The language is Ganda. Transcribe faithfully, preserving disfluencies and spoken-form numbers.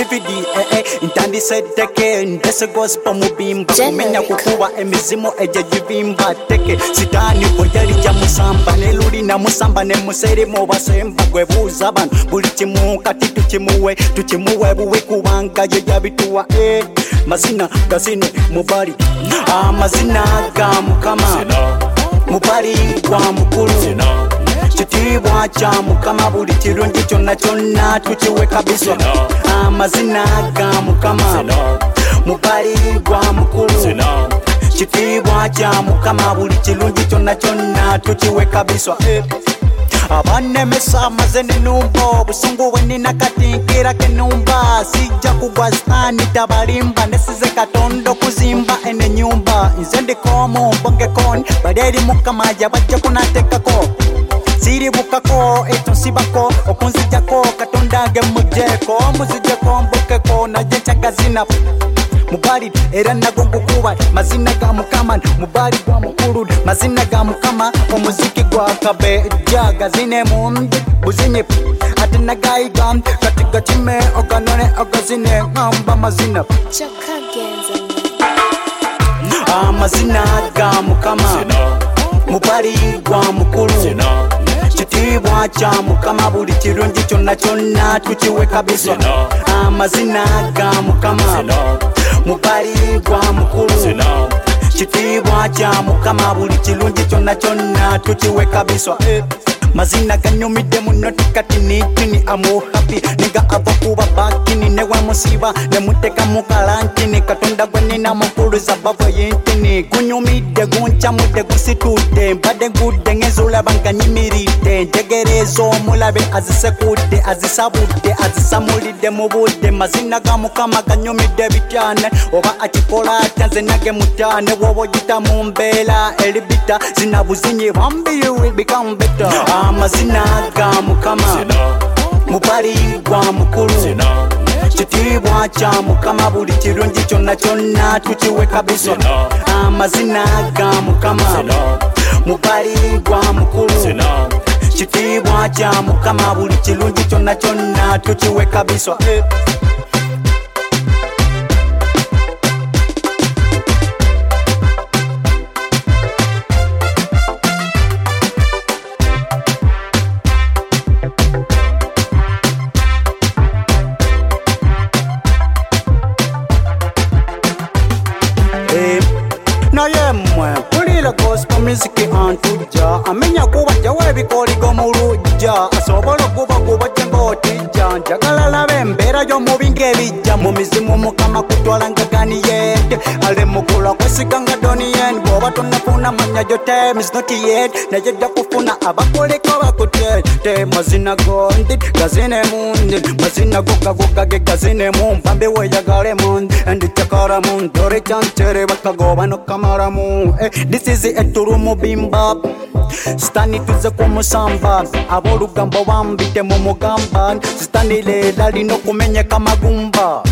D V D eh eh intandise teke ndese gospel mubimba kumenya kukuba emizimo eje jivimba teke sitani boyali ja musamba neluli na musamba ne museri mo basemba gwebuza abantu buli kimu kati tukimuwe tukimuwe buwe kubanga je jabituwa eh mazina gazine mubali amazina ga mukama mubali gwa mukulu chitibwa cha mukama buli kirungi kyonna kyonna tukiwe kabisa amazina ga mukama mubali gwa mukulu chitibwa cha mukama buli kirungi kyonna kyonna tukiwe kabisa abane mesa mazene numbo busungu wenina katinkira kenumba sija kugwa stani tabalimba nesize katondo kuzimba ene nyumba nzende komo mbonge koni baderi mukamaja bajja kunatekako siri bukako etonsibako okunzijako katondage mujeko muzijeko mbokeko na jenchagazina mubali era nagongo kuba mazina ga mukama mubali gwa mukuru mazina ga mukama omuziki gwa kabe jaga zine mundi buzinye ate nagaiga katika time oganone ogazine ngamba mazina chakagenza amazina ga mukama mubali gwa mukuru chitibwa cha mukama buli kirungi kyonna kyonna tukiwe kabisa amazina ga mukama mubali gwa mukulu chitibwa cha mukama buli kirungi kyonna kyonna tukiwe kabisa mazina ganyumidde muno tikati nitini amu happy niga abakuba bakini newa musiba nemuteka mukalantini katonda gwenina mukulu zabava yintini gunyumidde guncamudde gusitudde mbadde ngudde ngezula banganyimiride ntegerezo omulabe azisekudde azisabudde azisamulidde mu budde mazina ga mukama ganyumidde bityane oba akikola atya nze nage mutyane woba ogita mu mbeera eribita zinabuzinyi bambi you will become better amazina ga mukama mubali gwa mukulu chitibwa cha mukama buli kirungi kyonna kyonna tukiwe kabisa amazina ga mukama mubali gwa mukulu chitibwa cha mukama buli kirungi kyonna kyonna tukiwe kabisa naye mwe pulira gospel music antujja amenya kubajja webikoligo mu lujja asobola okuba kubajja ng'otijja njagala laba embeera y'omubi ng'ebijja mu mizimu mukama kutwala nga ganiyed ale mukula kwesiga nga doniyed bw'oba tonnafuna manya gyo time is not yet naye dda kufuna abakoleko bakutyed te mazina gondi gazine mundi mazina gogagogage gazine mu mpambe weyagale mundi endityakara mundi ore kyantere bakagoba nokamaramu eh, this is a turumu bimba stani tuze kumusamba abolugambo bambite mu mugamba stani lela lino kumenyeka magumba